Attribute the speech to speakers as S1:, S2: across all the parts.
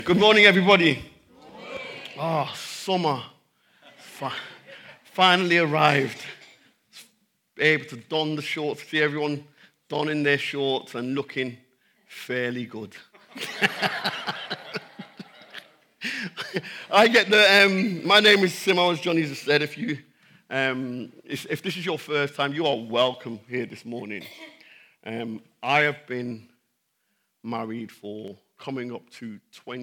S1: Good morning, everybody. Oh, summer finally arrived. Able to don the shorts, see everyone donning their shorts and looking fairly good. I get the. My name is Simo, as Johnny just said. If this is your first time, you are welcome here this morning. I have been married for coming up to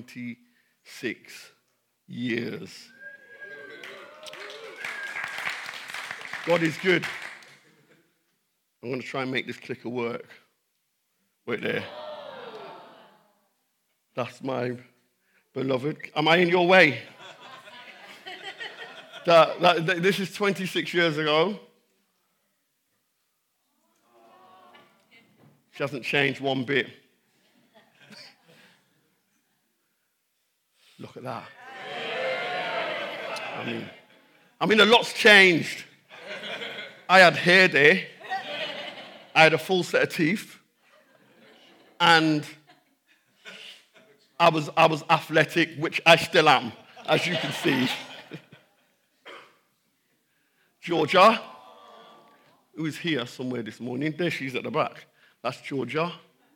S1: 26 years. God is good. I'm going to try and make this clicker work. Wait there. That's my beloved. Am I in your way? This is 26 years ago. She hasn't changed one bit. Look at that. I mean, a lot's changed. I had hair there. I had a full set of teeth. And I was athletic, which I still am, as you can see. Georgia, who is here somewhere this morning. There she is at the back. That's Georgia.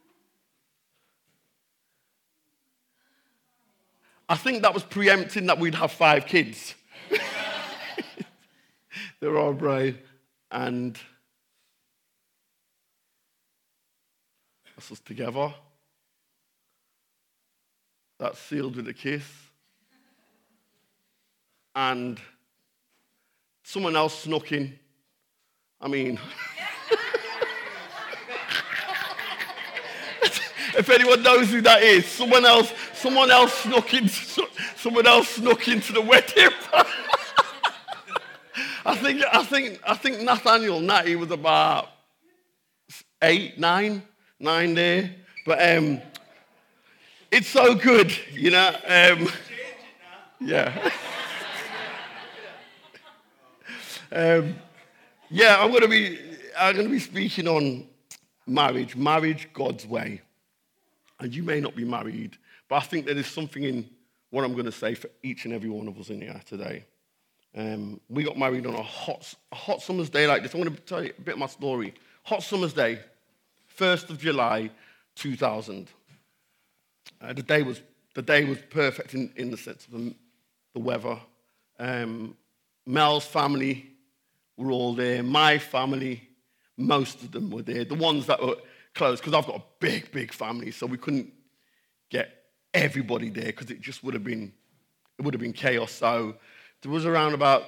S1: I think that was preempting that we'd have 5 kids. They're all brave. And that's us together. That's sealed with a kiss. And someone else snuck in. I mean, if anyone knows who that is, someone else snuck into the wedding. I think Nathaniel Natty was about 8, 9 there. But it's so good, you know. Yeah. I'm going to be speaking on marriage God's way. And you may not be married, but I think there is something in what I'm going to say for each and every one of us in here today. We got married on a hot summer's day like this. I want to tell you a bit of my story. Hot summer's day, 1st of July, 2000. The day was perfect in the sense of the weather. Mel's family were all there. My family, most of them were there. The ones that were close, because I've got a big family, so we couldn't get everybody there because it just would have been chaos. So there was around about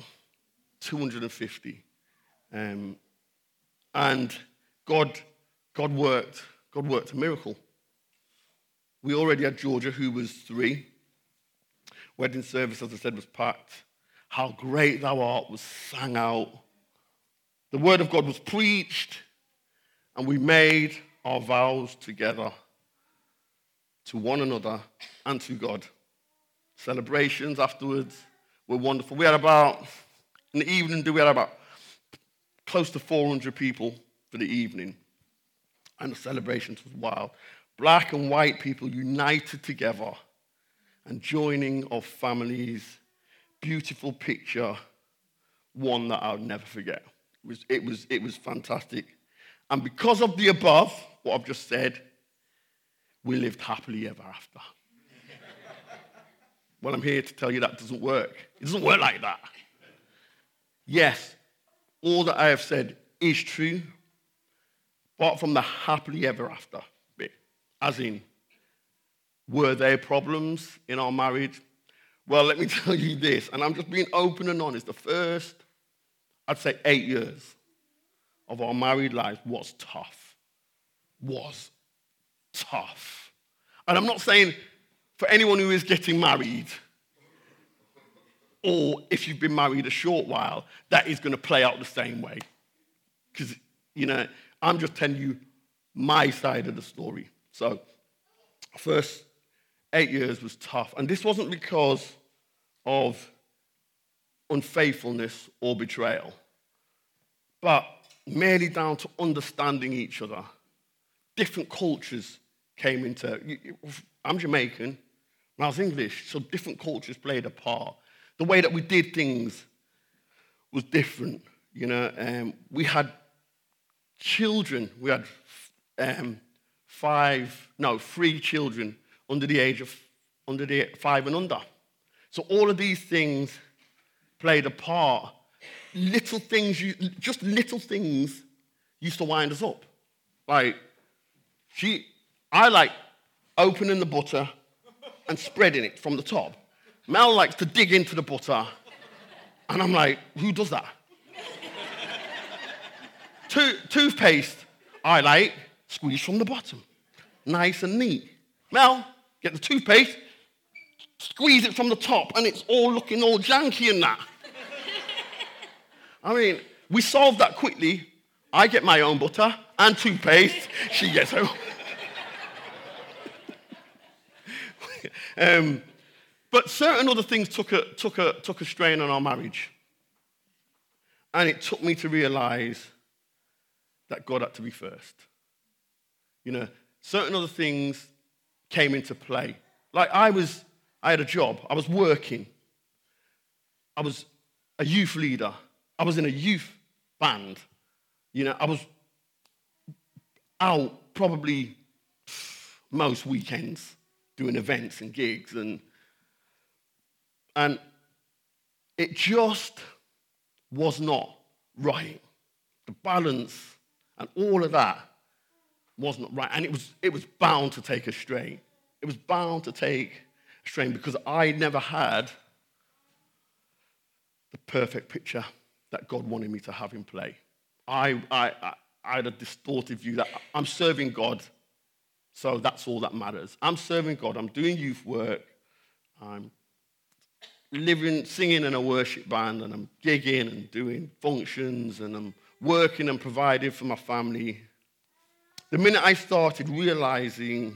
S1: 250, and God worked a miracle. We already had Georgia, who was 3. Wedding service, as I said, was packed. How Great Thou Art was sang out. The word of God was preached, and we made our vows together to one another and to God. Celebrations afterwards were wonderful. In the evening, we had about close to 400 people for the evening. And the celebrations was wild. Black and white people united together and joining of families. Beautiful picture, one that I'll never forget. It was fantastic. And because of the above, what I've just said, we lived happily ever after. Well, I'm here to tell you that doesn't work. It doesn't work like that. Yes, all that I have said is true, apart from the happily ever after bit. As in, were there problems in our marriage? Well, let me tell you this, and I'm just being open and honest. The first, I'd say 8 years of our married life was tough. And I'm not saying for anyone who is getting married, or if you've been married a short while, that is going to play out the same way. Because, I'm just telling you my side of the story. So, first 8 years was tough. And this wasn't because of unfaithfulness or betrayal, but merely down to understanding each other. Different cultures came into. I'm Jamaican. I was English, so different cultures played a part. The way that we did things was different. We had children. We had 3 children under the age of 5 and under. So all of these things played a part. Little things used to wind us up. I like opening the butter and spreading it from the top. Mel likes to dig into the butter, and I'm like, who does that? Toothpaste, I like squeeze from the bottom, nice and neat. Mel, get the toothpaste, squeeze it from the top, and it's all looking all janky and that. I mean, we solved that quickly. I get my own butter and toothpaste. She gets her own. But certain other things took a strain on our marriage. And it took me to realize that God had to be first. Certain other things came into play. Like I had a job. I was working. I was a youth leader. I was in a youth band. I was out probably most weekends doing events and gigs, and it just was not right. The balance and all of that was not right, and it was bound to take a strain. It was bound to take a strain because I never had the perfect picture that God wanted me to have in play. I had a distorted view that I'm serving God, so that's all that matters. I'm serving God. I'm doing youth work. I'm singing in a worship band, and I'm gigging and doing functions, and I'm working and providing for my family. The minute I started realizing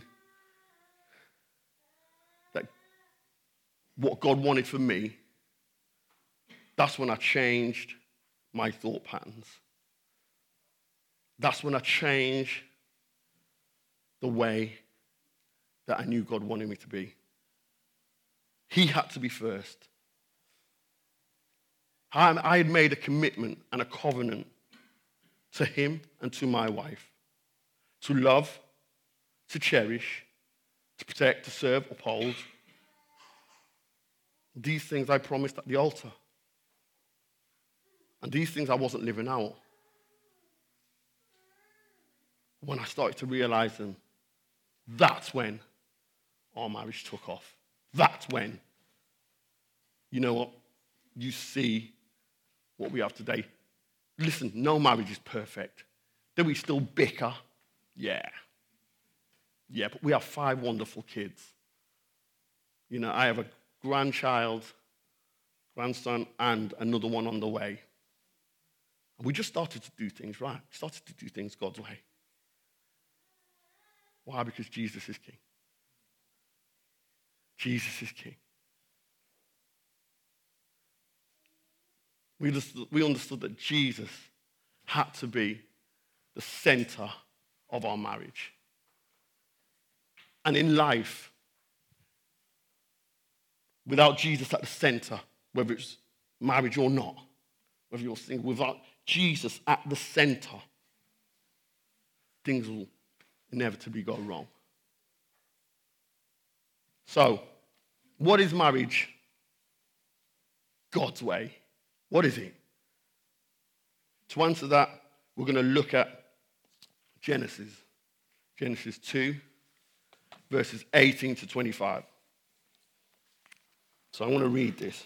S1: that what God wanted for me, that's when I changed my thought patterns. That's when I changed the way that I knew God wanted me to be. He had to be first. I had made a commitment and a covenant to him and to my wife to love, to cherish, to protect, to serve, uphold. These things I promised at the altar. And these things I wasn't living out. When I started to realize them, that's when our marriage took off. That's when, you see what we have today. Listen, no marriage is perfect. Do we still bicker? Yeah. Yeah, but we have 5 wonderful kids. I have a grandson, and another one on the way. And we just started to do things right. We started to do things God's way. Why? Because Jesus is king. Jesus is king. We understood that Jesus had to be the center of our marriage. And in life, without Jesus at the center, whether it's marriage or not, whether you're single, without Jesus at the center, things will inevitably go wrong. So, what is marriage? God's way. What is it? To answer that, we're going to look at Genesis 2, verses 18 to 25. So I want to read this.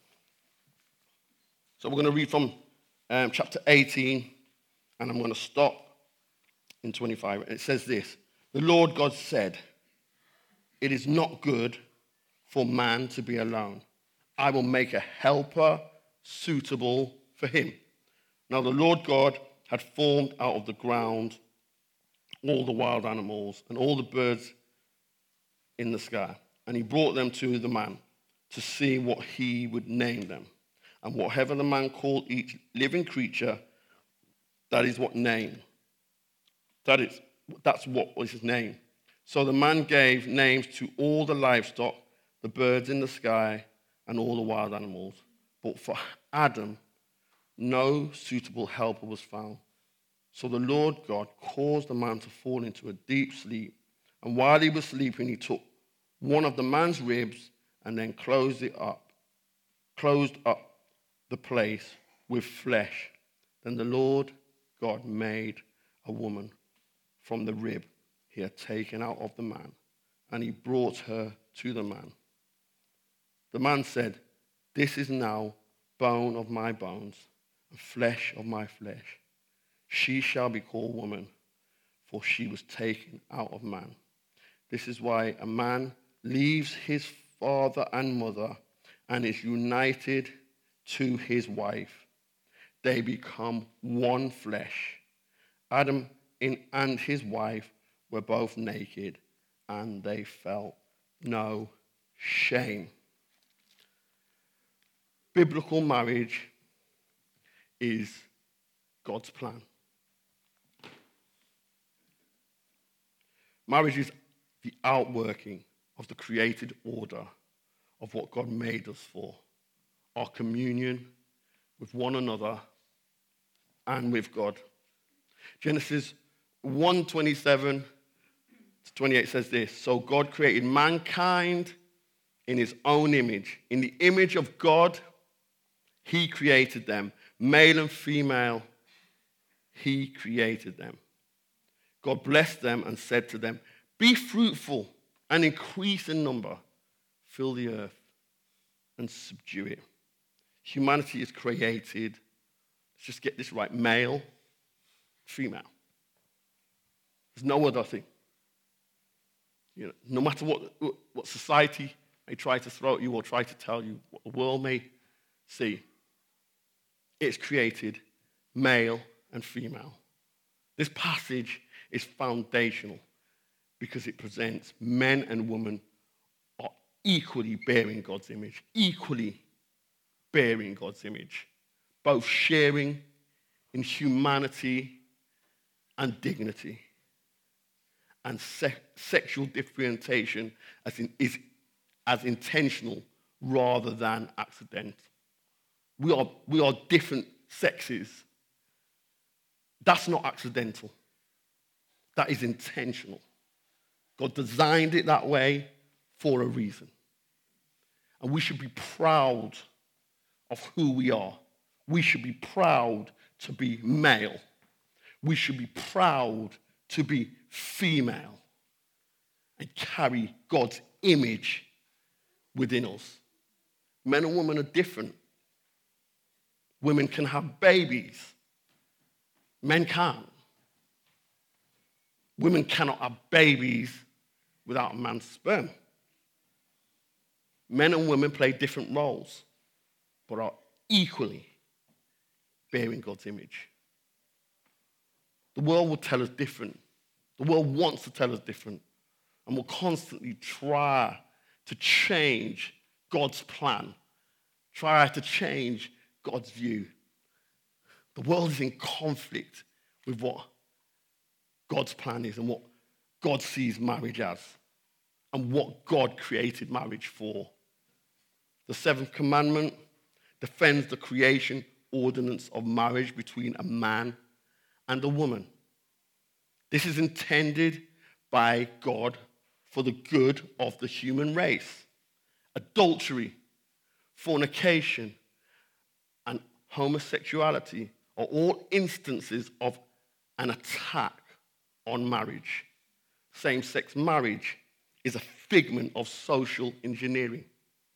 S1: So we're going to read from chapter 18, and I'm going to stop in 25. And it says this: The Lord God said, "It is not good for man to be alone. I will make a helper suitable for him." Now the Lord God had formed out of the ground all the wild animals and all the birds in the sky, and he brought them to the man to see what he would name them. And whatever the man called each living creature, that's what was his name. So the man gave names to all the livestock the birds in the sky, and all the wild animals. But for Adam, no suitable helper was found. So the Lord God caused the man to fall into a deep sleep. And while he was sleeping, he took one of the man's ribs and then closed up the place with flesh. Then the Lord God made a woman from the rib he had taken out of the man, and he brought her to the man. The man said, "This is now bone of my bones and flesh of my flesh. She shall be called woman, for she was taken out of man. This is why a man leaves his father and mother and is united to his wife. They become one flesh. Adam and his wife were both naked, and they felt no shame." Biblical marriage is God's plan. Marriage is the outworking of the created order of what God made us for, our communion with one another and with God. Genesis 1:27 to 28 says this: "So God created mankind in his own image. In the image of God, he created them. Male and female, he created them. God blessed them and said to them, 'Be fruitful and increase in number. Fill the earth and subdue it.'" Humanity is created, let's just get this right, male, female. There's no other thing. No matter what society may try to throw at you or try to tell you, what the world may see, it's created male and female. This passage is foundational because it presents men and women are equally bearing God's image, both sharing in humanity and dignity. And sexual differentiation is as intentional rather than accidental. We are different sexes. That's not accidental. That is intentional. God designed it that way for a reason. And we should be proud of who we are. We should be proud to be male. We should be proud to be female and carry God's image within us. Men and women are different. Women can have babies. Men can't. Women cannot have babies without a man's sperm. Men and women play different roles, but are equally bearing God's image. The world will tell us different. The world wants to tell us different, and will constantly try to change God's plan, try to change God's view. The world is in conflict with what God's plan is and what God sees marriage as and what God created marriage for. The seventh commandment defends the creation ordinance of marriage between a man and a woman. This is intended by God for the good of the human race. Adultery, fornication, and homosexuality are all instances of an attack on marriage. Same-sex marriage is a figment of social engineering.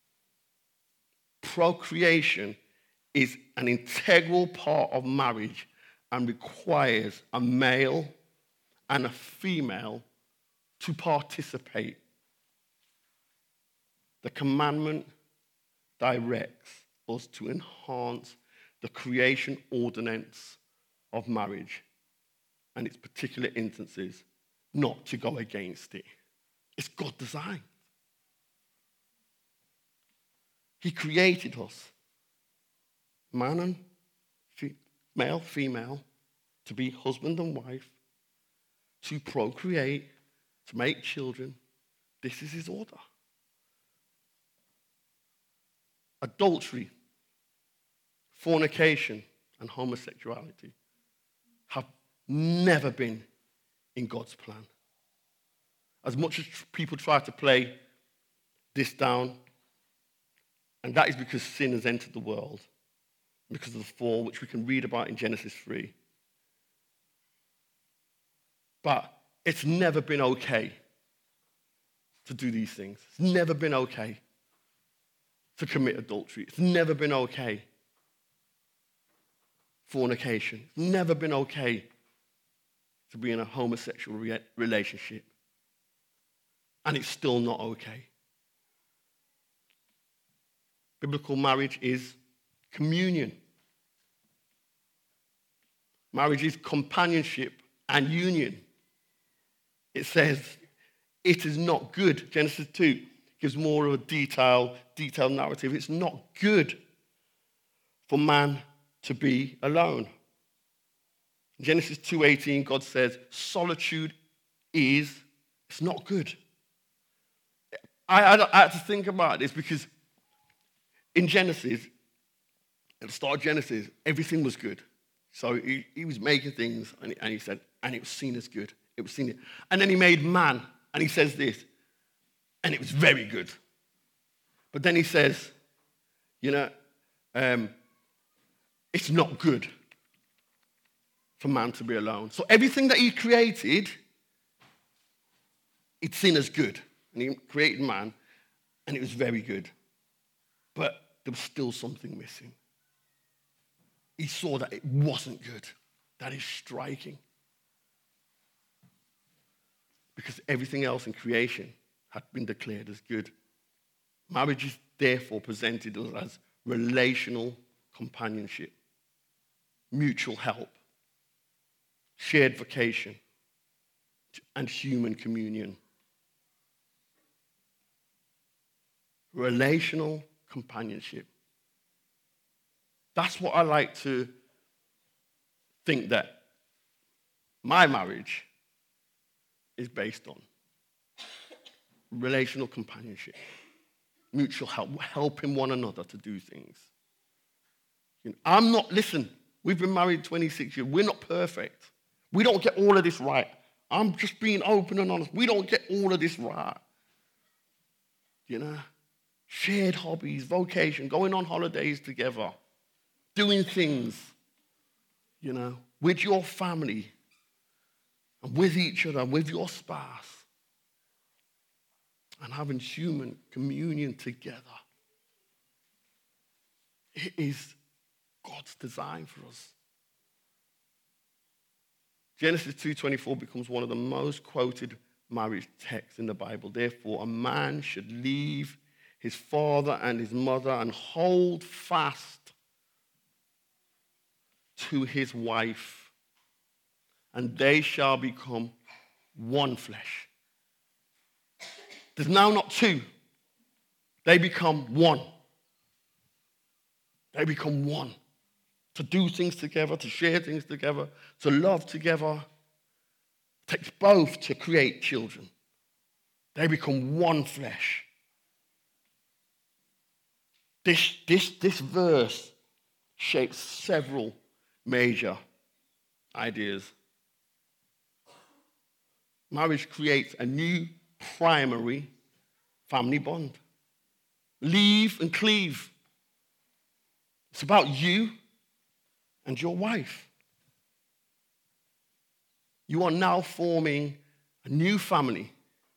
S1: Procreation is an integral part of marriage and requires a male and a female to participate. The commandment directs us to enhance the creation ordinance of marriage and its particular instances, not to go against it. It's God's design. He created us, man and male, female, to be husband and wife, to procreate, to make children. This is his order. adultery, fornication, and homosexuality have never been in God's plan. As much as people try to play this down, and that is because sin has entered the world, because of the fall, which we can read about in Genesis 3. But it's never been okay to do these things. It's never been okay to commit adultery. It's never been okay. Fornication. It's never been okay to be in a homosexual relationship. And it's still not okay. Biblical marriage is communion. Marriage is companionship and union. It says it is not good. Genesis 2 gives more of a detailed narrative. It's not good for man to be alone. In Genesis 2:18, God says, solitude it's not good. I had to think about this because in Genesis, at the start of Genesis, everything was good. So he was making things, and he said, and it was seen as good. It was seen. And then he made man, and he says this, and it was very good. But then he says, it's not good for man to be alone. So everything that he created, it's seen as good. And he created man, and it was very good. But there was still something missing. He saw that it wasn't good. That is striking. Because everything else in creation had been declared as good. Marriage is therefore presented as relational companionship, mutual help, shared vocation, and human communion. Relational companionship. That's what I like to think that my marriage is based on. Relational companionship, mutual help, helping one another to do things. Listen, we've been married 26 years. We're not perfect. We don't get all of this right. I'm just being open and honest. We don't get all of this right. Shared hobbies, vocation, going on holidays together, doing things, with your family and with each other, with your spouse, and having human communion together. It is God's design for us. Genesis 2:24 becomes one of the most quoted marriage texts in the Bible. Therefore, a man should leave his father and his mother and hold fast to his wife, and they shall become one flesh. There's now not two. They become one. They become one. To do things together, to share things together, to love together. It takes both to create children. They become one flesh. This verse shapes several major ideas. Marriage creates a new primary family bond. Leave and cleave. It's about you and your wife. You are now forming a new family.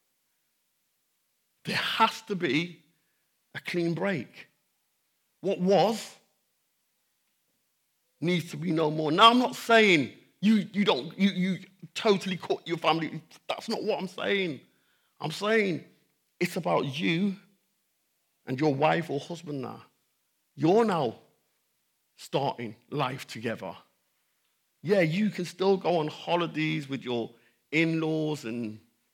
S1: There has to be a clean break. What was needs to be no more. Now, I'm not saying you totally cut your family. That's not what I'm saying. I'm saying it's about you and your wife or husband now. You're now starting life together. Yeah, you can still go on holidays with your in-laws and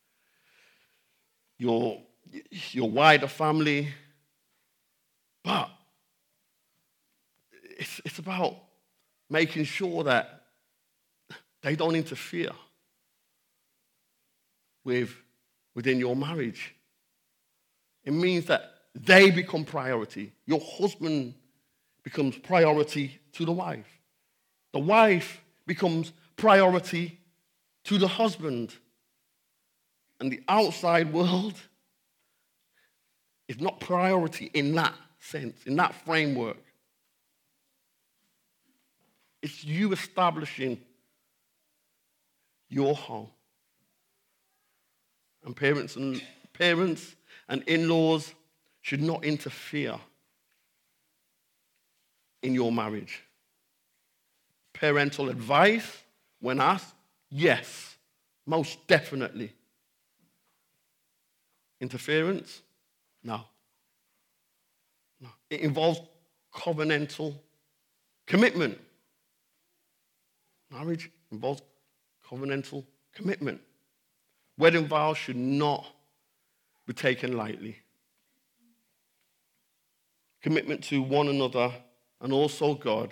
S1: your wider family, but it's about making sure that they don't interfere within your marriage. It means that They become priority. Your husband becomes priority to the wife. The wife becomes priority to the husband. And the outside world is not priority in that sense, in that framework. It's you establishing your home. And parents and in-laws should not interfere in your marriage. Parental advice, when asked, yes, most definitely. Interference? No. It involves covenantal commitment. Marriage involves covenantal commitment. Wedding vows should not be taken lightly. Commitment to one another and also God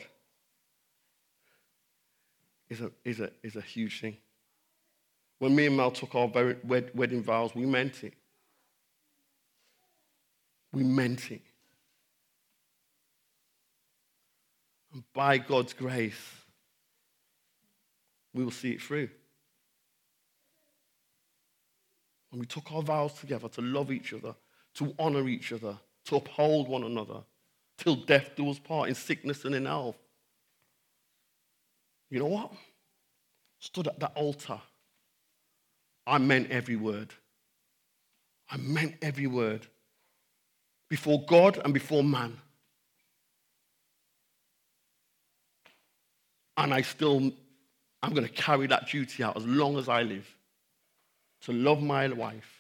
S1: is a huge thing. When me and Mel took our wedding vows, we meant it. We meant it. And by God's grace, we will see it through. When we took our vows together to love each other, to honor each other, to uphold one another, till death do us part, in sickness and in health. You know what? Stood at that altar. I meant every word. I meant every word. Before God and before man. And I'm going to carry that duty out as long as I live. To love my wife.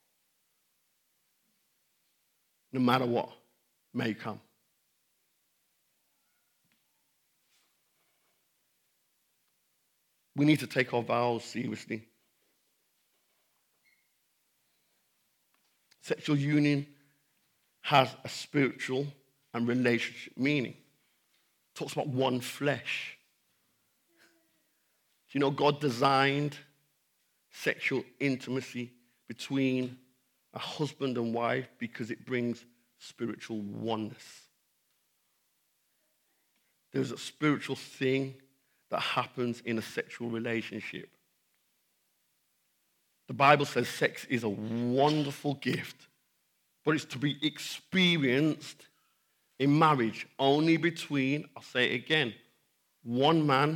S1: No matter what may come. We need to take our vows seriously. Sexual union has a spiritual and relationship meaning. It talks about one flesh. Do you know God designed sexual intimacy between a husband and wife because it brings spiritual oneness? There's a spiritual thing that happens in a sexual relationship. The Bible says sex is a wonderful gift, but it's to be experienced in marriage only between, I'll say it again, one man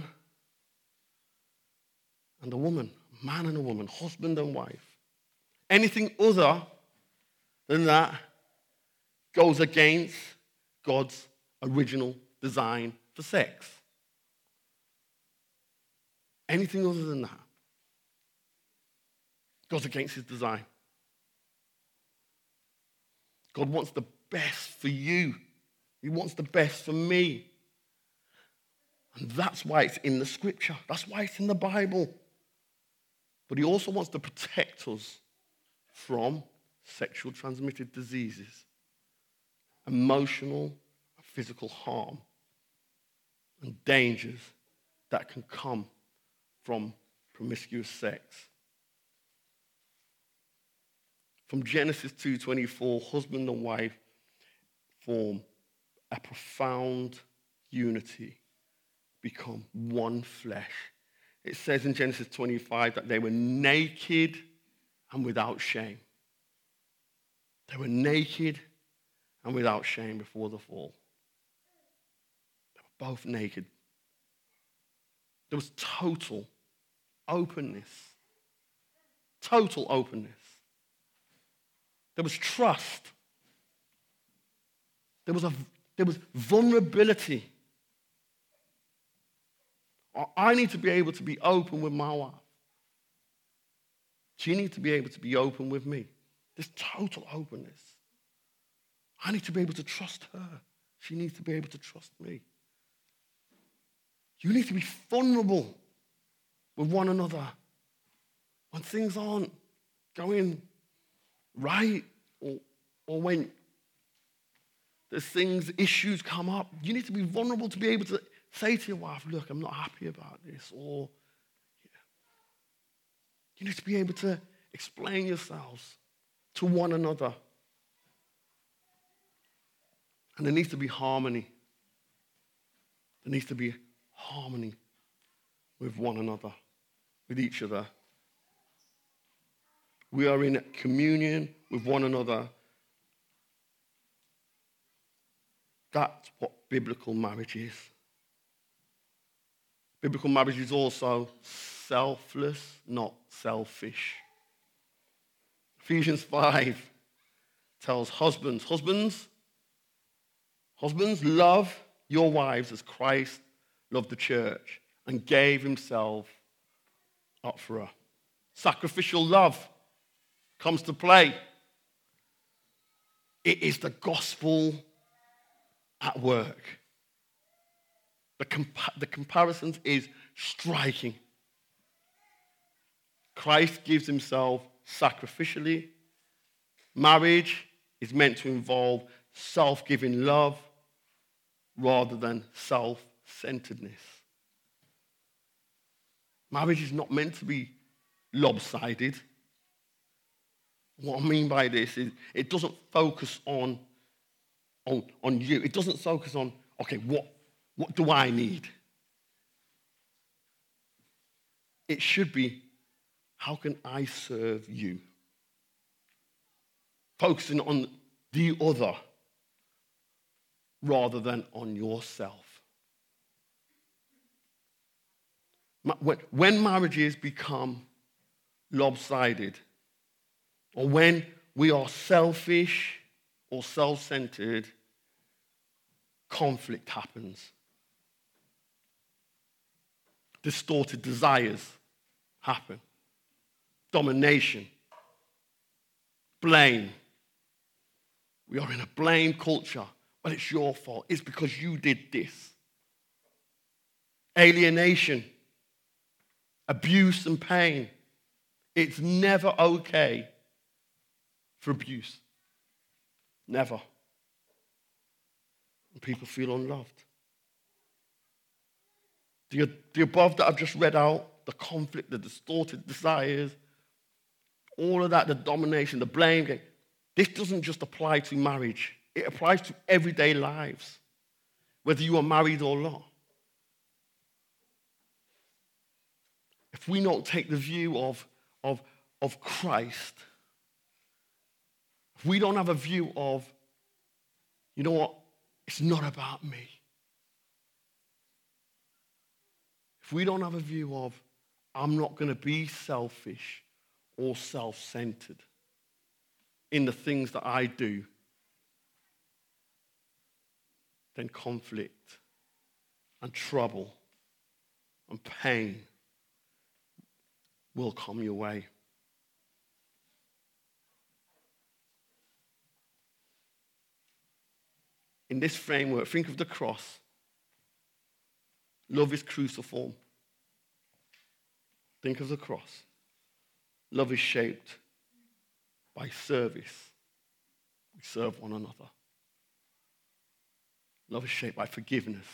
S1: and a woman. Man and a woman, husband and wife. Anything other than that goes against God's original design for sex. Anything other than that goes against his design. God wants the best for you. He wants the best for me. And that's why it's in the scripture. That's why it's in the Bible. But he also wants to protect us from sexual transmitted diseases, emotional and physical harm, and dangers that can come from promiscuous sex. From Genesis 2:24, husband and wife form a profound unity, become one flesh. It says in Genesis 25 that they were naked and without shame. They were naked and without shame before the fall. They were both naked. There was total openness. Total openness. There was trust. There was vulnerability. I need to be able to be open with my wife. She needs to be able to be open with me. There's total openness. I need to be able to trust her. She needs to be able to trust me. You need to be vulnerable with one another. When things aren't going right, or when there's issues come up, you need to be vulnerable to be able to say to your wife, look, I'm not happy about this. Or you need to be able to explain yourselves to one another. And there needs to be harmony. There needs to be harmony with one another, with each other. We are in communion with one another. That's what biblical marriage is. Biblical marriage is also selfless, not selfish. Ephesians 5 tells husbands, love your wives as Christ loved the church and gave himself up for her. Sacrificial love comes to play. It is the gospel at work. The comparisons is striking. Christ gives himself sacrificially. Marriage is meant to involve self-giving love rather than self-centeredness. Marriage is not meant to be lopsided. What I mean by this is it doesn't focus on you. It doesn't focus on, okay, what do I need? It should be, how can I serve you? Focusing on the other rather than on yourself. When marriages become lopsided, or when we are selfish or self-centered, conflict happens. Distorted desires happen. Domination. Blame. We are in a blame culture. Well, it's your fault. It's because you did this. Alienation. Abuse and pain. It's never okay for abuse. Never. And people feel unloved. The above that I've just read out, the conflict, the distorted desires, all of that, the domination, the blame, this doesn't just apply to marriage. It applies to everyday lives, whether you are married or not. If we don't take the view of Christ, if we don't have a view of, you know what, it's not about me. If we don't have a view of, I'm not going to be selfish or self-centered in the things that I do, then conflict and trouble and pain will come your way. In this framework, think of the cross. Love is cruciform. Think of the cross. Love is shaped by service. We serve one another. Love is shaped by forgiveness.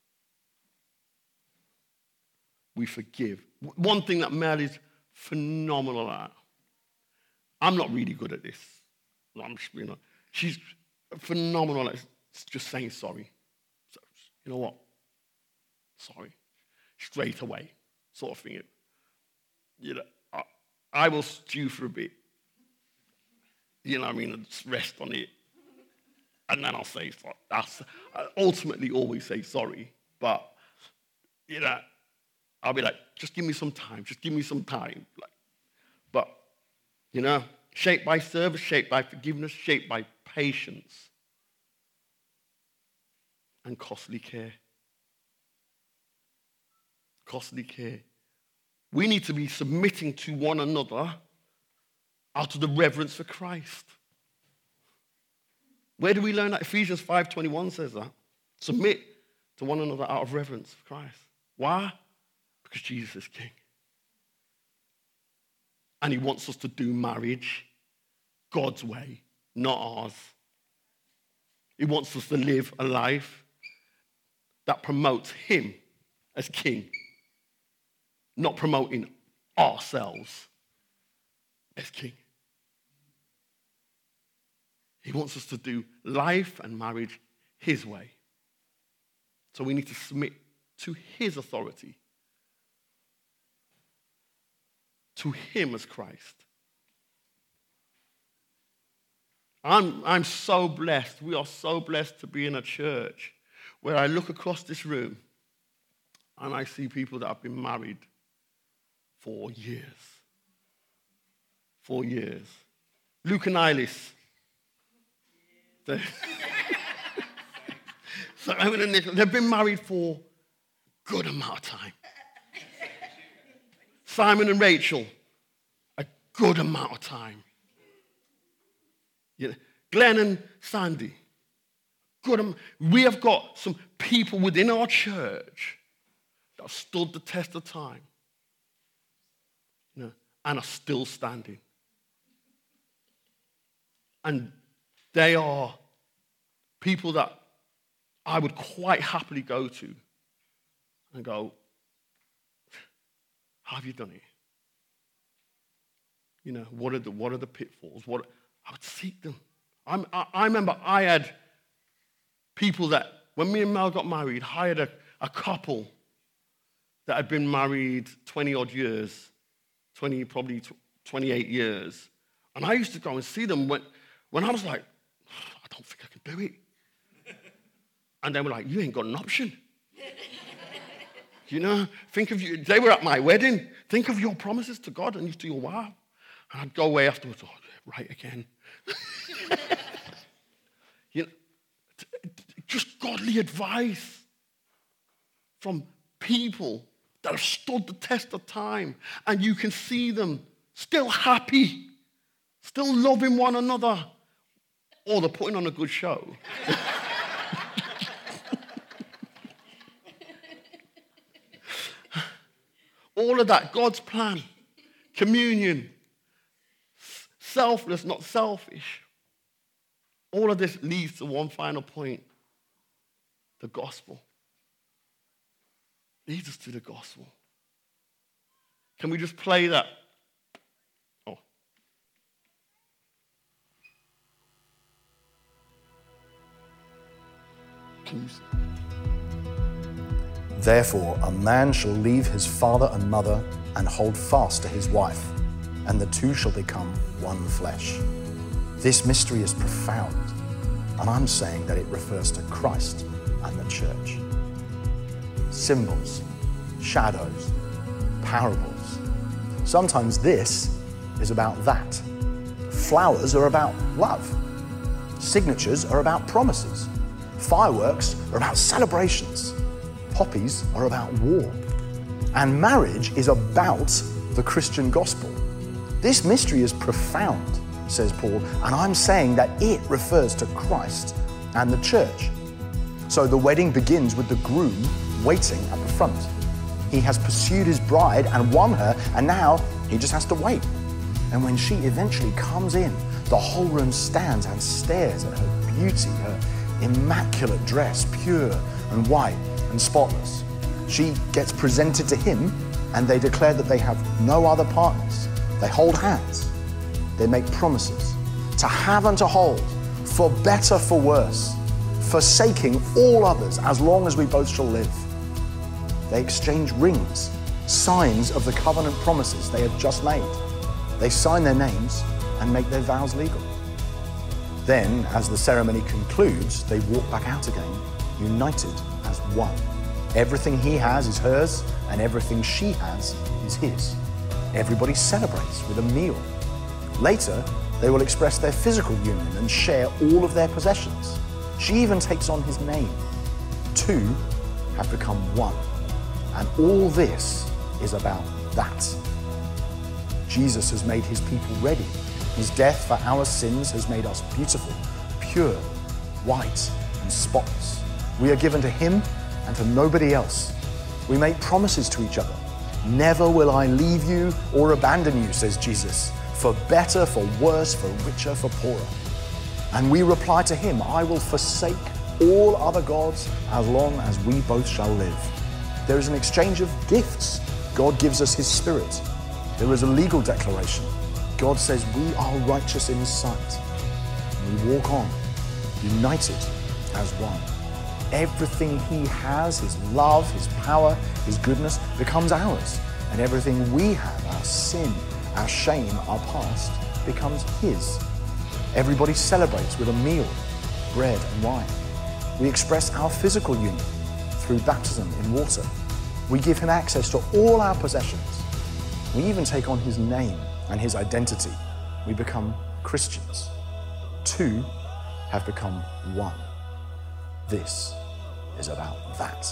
S1: We forgive. One thing that Mel is phenomenal at. I'm not really good at this. She's phenomenal at just saying sorry. So, you know what? Sorry. Straight away, sort of thing. You know, I will stew for a bit. You know what I mean? And just rest on it. And then I'll say sorry. I ultimately always say sorry. But, you know, I'll be like, just give me some time. Just give me some time. But, you know, shaped by service, shaped by forgiveness, shaped by patience and costly care. Costly care. We need to be submitting to one another out of the reverence for Christ. Where do we learn that? Ephesians 5:21 says that. Submit to one another out of reverence for Christ. Why? Because Jesus is King. And he wants us to do marriage God's way, not ours. He wants us to live a life that promotes him as King, not promoting ourselves as King. He wants us to do life and marriage his way. So we need to submit to his authority, to him as Christ. I'm so blessed. We are so blessed to be in a church where I look across this room and I see people that have been married for years. 4 years. Luke and Eilis. Simon and Nicholas, they've been married for a good amount of time. Simon and Rachel, a good amount of time. Yeah. Glenn and Sandy, good. We have got some people within our church that have stood the test of time, and are still standing. And they are people that I would quite happily go to and go, how have you done it? What are the pitfalls? I would seek them. I remember I had people that, when me and Mel got married, I had a couple that had been married 20-odd years, probably 28 years. And I used to go and see them when I was like, I don't think I can do it. And they were like, you ain't got an option. Think of you. They were at my wedding. Think of your promises to God and to your wife. And I'd go away afterwards, right again. Just godly advice from people that have stood the test of time, and you can see them still happy, still loving one another, or they're putting on a good show. All of that, God's plan, communion, selfless, not selfish. All of this leads to one final point, the gospel. Leads us to the gospel. Can we just play that? Oh.
S2: Therefore, a man shall leave his father and mother and hold fast to his wife, and the two shall become one flesh. This mystery is profound, and I'm saying that it refers to Christ and the church. Symbols, shadows, parables. Sometimes this is about that. Flowers are about love. Signatures are about promises. Fireworks are about celebrations. Poppies are about war. And marriage is about the Christian gospel. This mystery is profound, says Paul, and I'm saying that it refers to Christ and the church. So the wedding begins with the groom waiting at the front. He has pursued his bride and won her, and now he just has to wait. And when she eventually comes in, the whole room stands and stares at her beauty, her immaculate dress, pure and white and spotless. She gets presented to him, and they declare that they have no other partners. They hold hands. They make promises to have and to hold, for better, for worse, forsaking all others as long as we both shall live. They exchange rings, signs of the covenant promises they have just made. They sign their names and make their vows legal. Then, as the ceremony concludes, they walk back out again, united as one. Everything he has is hers, and everything she has is his. Everybody celebrates with a meal. Later, they will express their physical union and share all of their possessions. She even takes on his name. Two have become one. And all this is about that. Jesus has made his people ready. His death for our sins has made us beautiful, pure, white, and spotless. We are given to him and to nobody else. We make promises to each other. Never will I leave you or abandon you, says Jesus, for better, for worse, for richer, for poorer. And we reply to him, I will forsake all other gods as long as we both shall live. There is an exchange of gifts. God gives us his Spirit. There is a legal declaration. God says we are righteous in his sight. And we walk on, united as one. Everything he has, his love, his power, his goodness, becomes ours. And everything we have, our sin, our shame, our past, becomes his. Everybody celebrates with a meal, bread and wine. We express our physical union through baptism in water. We give him access to all our possessions. We even take on his name and his identity. We become Christians. Two have become one. This is about that.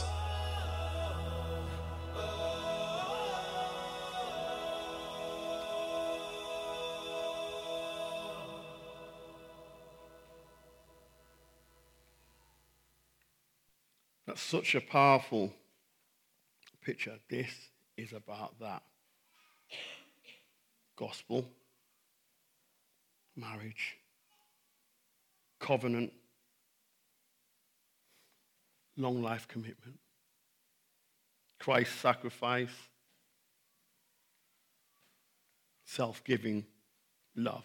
S1: That's such a powerful picture. This is about that. Gospel, marriage, covenant, long life commitment, Christ's sacrifice, self-giving love,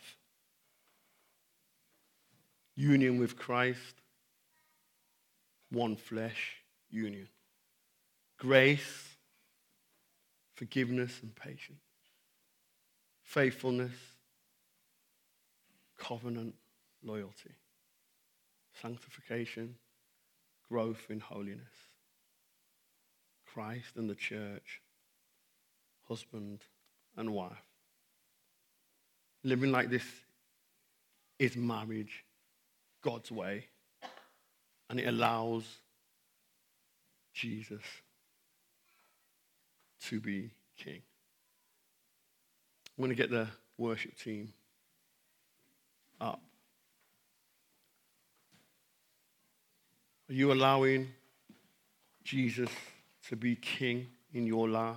S1: union with Christ, one flesh union, grace, forgiveness and patience, faithfulness, covenant, loyalty, sanctification, growth in holiness, Christ and the church, husband and wife. Living like this is marriage, God's way, and it allows Jesus to be king. I'm going to get the worship team up. Are you allowing Jesus to be king in your life?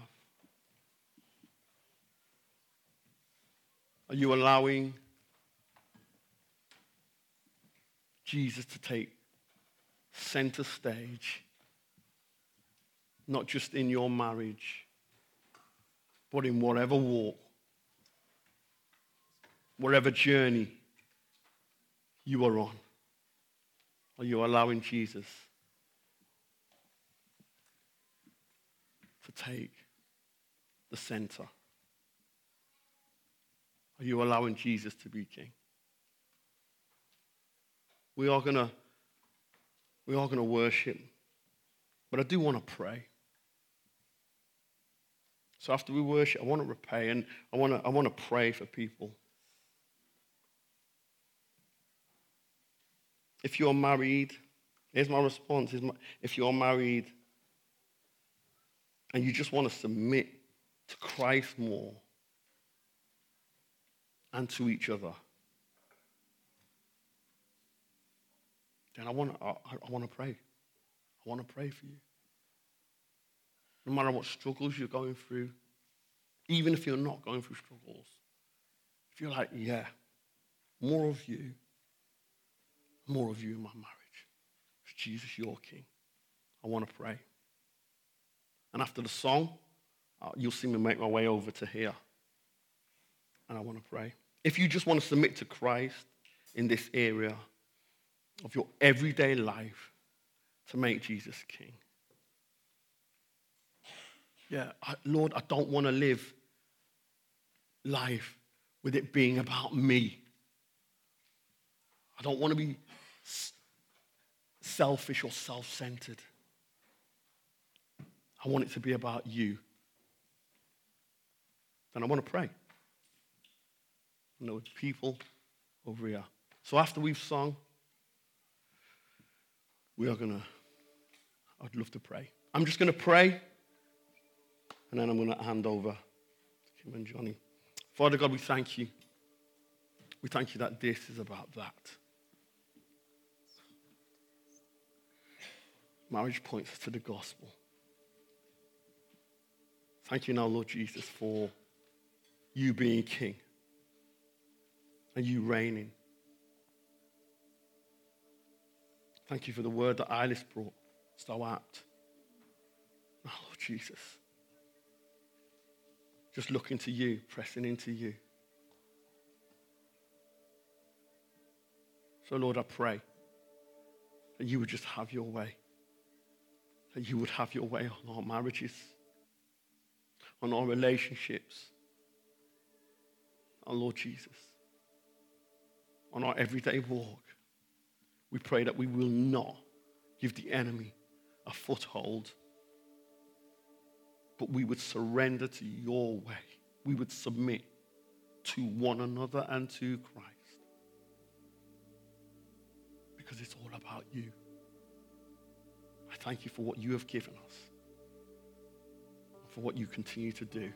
S1: Are you allowing Jesus to take center stage, not just in your marriage, but in whatever walk, whatever journey you are on? Are you allowing Jesus to take the center? Are you allowing Jesus to be king? We are gonna worship, but I do want to pray. So after we worship, I want to repay, and I want to pray for people. If you're married, here's my response. If you're married and you just want to submit to Christ more and to each other, then I want to pray. I want to pray for you. No matter what struggles you're going through, even if you're not going through struggles, if you're like, yeah, more of you in my marriage. Jesus, you're king. I want to pray. And after the song, you'll see me make my way over to here. And I want to pray. If you just want to submit to Christ in this area of your everyday life to make Jesus king. Yeah, Lord, I don't want to live life with it being about me. I don't want to be selfish or self-centered. I want it to be about you. Then I want to pray. I know people over here. So after we've sung, I'd love to pray. I'm just going to pray, and then I'm going to hand over to Kim and Johnny. Father God, we thank you. We thank you that this is about that. Marriage points us to the gospel. Thank you now, Lord Jesus, for you being king and you reigning. Thank you for the word that Eilis brought. So apt. Oh, Lord Jesus. Just looking to you, pressing into you. So, Lord, I pray that you would just have your way. That you would have your way on our marriages, on our relationships, on Lord Jesus, on our everyday walk. We pray that we will not give the enemy a foothold, but we would surrender to your way. We would submit to one another and to Christ. Because it's all about you. I thank you for what you have given us, and for what you continue to do.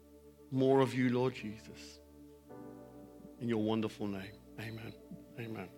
S1: More of you, Lord Jesus. In your wonderful name, amen. Amen.